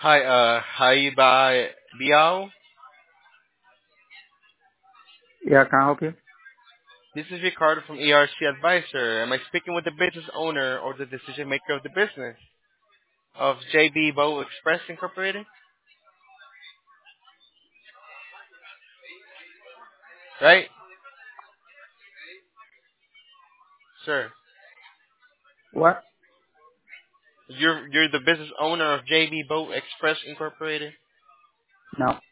Hi by Biao. Yeah, can I help you? This is Ricardo from ERC Advisor. Am I speaking with the business owner or the decision maker of the business of JB Bow Express Incorporated? Right, sir. What? You're the business owner of JB Bow Express Incorporated. No.